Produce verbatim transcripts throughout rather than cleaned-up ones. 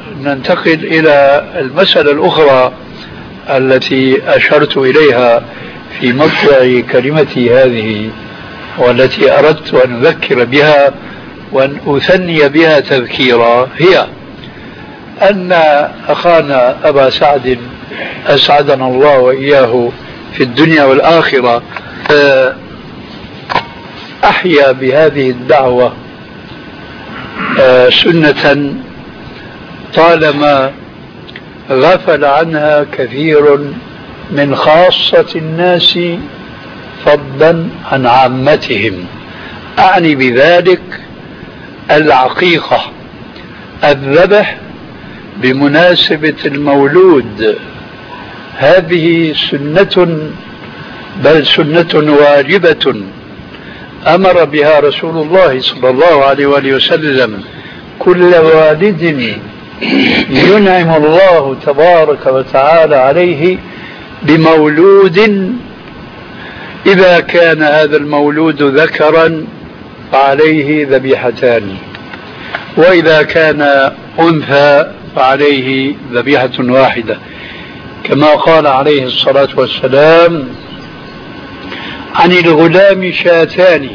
ننتقل إلى المسألة الأخرى التي أشرت إليها في مطلع كلمتي هذه، والتي أردت أن أذكر بها وأن أثني بها تذكيرا، هي أن أخانا أبا سعد أسعدنا الله وإياه في الدنيا والآخرة أحيا بهذه الدعوة سنة طالما غفل عنها كثير من خاصة الناس فضلا عن عامتهم. أعني بذلك العقيقة، الذبح بمناسبة المولود. هذه سنة، بل سنة واجبة أمر بها رسول الله صلى الله عليه وآله وسلم كل والد ينعم الله تبارك وتعالى عليه بمولود، إذا كان هذا المولود ذكرا فعليه ذبيحتان، وإذا كان أنثى فعليه ذبيحة واحدة، كما قال عليه الصلاة والسلام: عن الغلام شاتان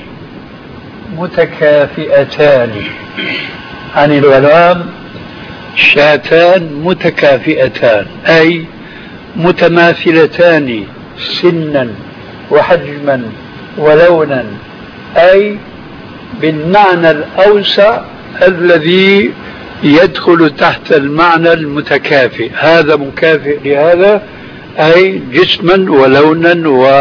متكافئتان. عن الغلام شاتان متكافئتان، أي متماثلتان سنا وحجما ولونا، أي بالمعنى الأوسع الذي يدخل تحت المعنى المتكافئ. هذا مكافئ لهذا، أي جسما ولونا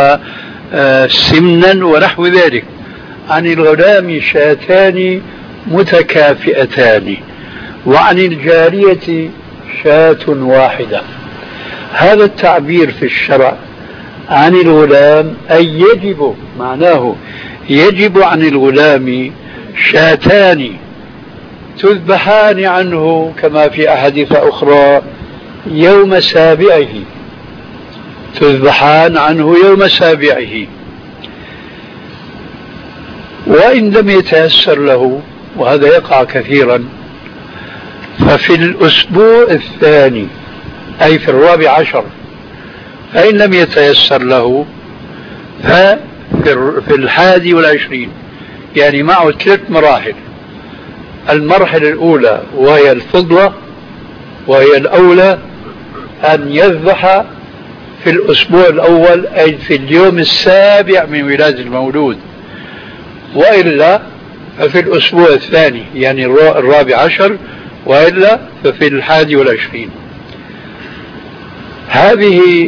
وسمنا ونحو ذلك. عن الغلام شاتان متكافئتان، وعن الجارية شاة واحدة. هذا التعبير في الشرع عن الغلام أي يجب، معناه يجب عن الغلام شاتان تذبحان عنه كما في أحاديث أخرى يوم سابعه، تذبحان عنه يوم سابعه. وإن لم يتيسر له، وهذا يقع كثيرا، ففي الأسبوع الثاني أي في الرابع عشر. فإن لم يتيسر له ففي الحادي والعشرين، يعني معه ثلاث مراحل. المرحلة الأولى وهي الفضلة، وهي الأولى أن يذبح في الأسبوع الأول، أي في اليوم السابع من ولادة المولود، وإلا ففي الأسبوع الثاني يعني الرابع عشر، وإلا ففي الحادي والعشرين. هذه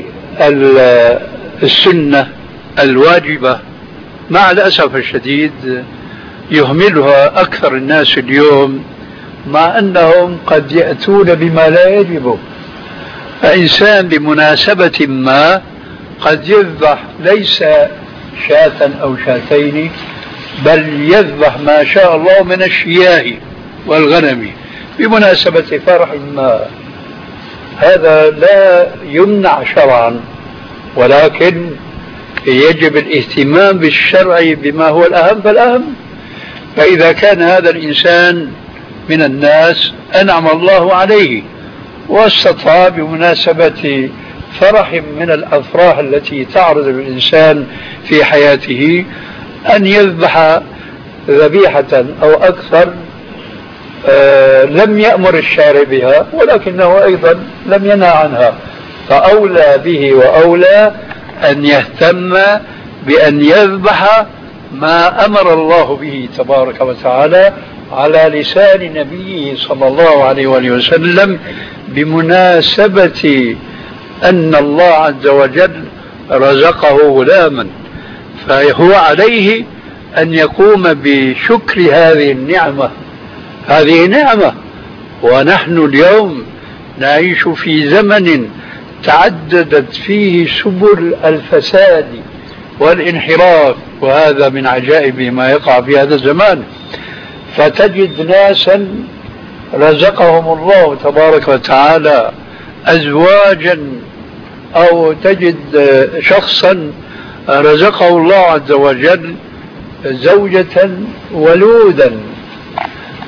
السنة الواجبة مع الأسف الشديد يهملها أكثر الناس اليوم، مع أنهم قد يأتون بما لا يجب. فإنسان بمناسبة ما قد يذبح ليس شاة أو شاتين، بل يذبح ما شاء الله من الشياه والغنم بمناسبة فرح ما. هذا لا يمنع شرعا، ولكن يجب الاهتمام بالشرع بما هو الأهم فالأهم. فإذا كان هذا الإنسان من الناس أنعم الله عليه واستطاع بمناسبة فرح من الأفراح التي تعرض للإنسان في حياته أن يذبح ذبيحة أو أكثر، آه لم يأمر الشارع بها، ولكنه أيضا لم ينهى عنها، فأولى به وأولى أن يهتم بأن يذبح ما أمر الله به تبارك وتعالى على لسان نبيه صلى الله عليه وآله وسلم، بمناسبة أن الله عز وجل رزقه غلاما، فهو عليه أن يقوم بشكر هذه النعمة. هذه نعمة، ونحن اليوم نعيش في زمن تعددت فيه سبل الفساد والانحراف، وهذا من عجائب ما يقع في هذا الزمان. فتجد ناسا رزقهم الله تبارك وتعالى أزواجا، أو تجد شخصا رزقه الله عز وجل زوجة ولودا،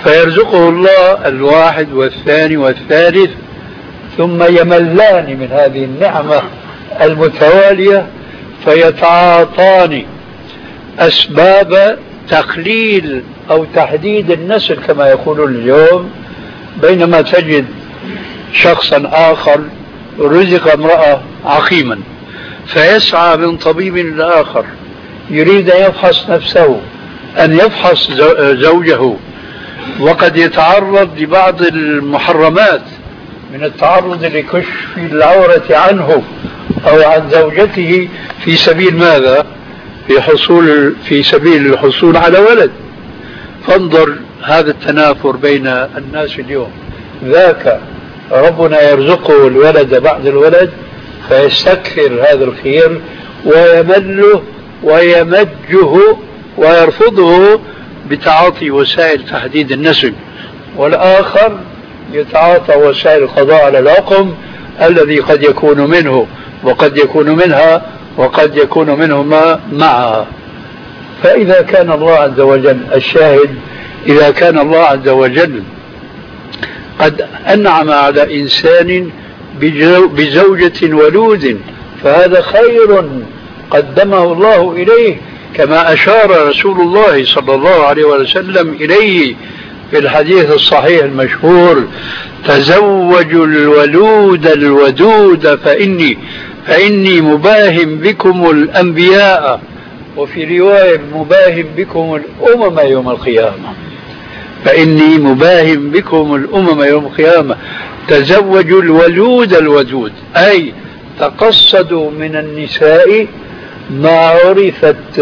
فيرزقه الله الواحد والثاني والثالث، ثم يملان من هذه النعمة المتوالية فيتعاطان أسباب تقليل أو تحديد النسل كما يقولون اليوم. بينما تجد شخصا آخر رزق امرأة عقيما فيسعى من طبيب لآخر يريد أن يفحص نفسه، أن يفحص زوجه، وقد يتعرض لبعض المحرمات من التعرض لكشف العورة عنه أو عن زوجته في سبيل ماذا؟ في حصول في سبيل الحصول على ولد. فانظر هذا التنافر بين الناس اليوم، ذاك ربنا يرزقه الولد بعد الولد فيستكثر هذا الخير ويمله ويمجه ويرفضه بتعاطي وسائل تحديد النسل، والآخر يتعاطى وسائل القضاء على العقم الذي قد يكون منه وقد يكون منها وقد يكون منهما معها. فإذا كان الله عز وجل الشاهد، إذا كان الله عز وجل قد أنعم على إنسان بزوجة ولود فهذا خير قدمه الله إليه، كما أشار رسول الله صلى الله عليه وسلم إليه في الحديث الصحيح المشهور: تزوجوا الولود الودود فإني فإني مباهم بكم الأنبياء، وفي رواية مباهم بكم الأمم يوم القيامة. فإني مباهم بكم الأمم يوم القيامة. تزوجوا الولود الودود، أي تقصدوا من النساء ما عرفت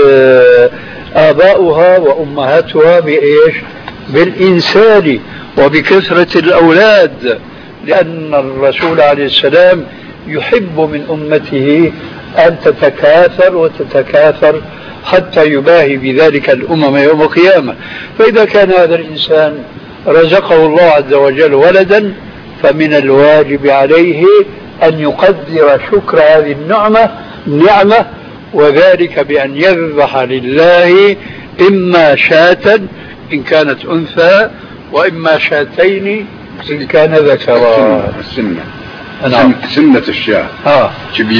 آباؤها وأمهاتها بإيش؟ بالإنسان وبكثرة الأولاد، لأن الرسول عليه السلام يحب من أمته أن تتكاثر وتتكاثر حتى يباهي بذلك الأمم يوم القيامة. فإذا كان هذا الإنسان رزقه الله عز وجل ولدا فمن الواجب عليه أن يقدر شكر هذه النعمة نعمة، وذلك بأن يذبح لله إما شاة إن كانت أنثى وإما شاتين إن كان ذكرا. السنة نعم. سنة الشاة. آه.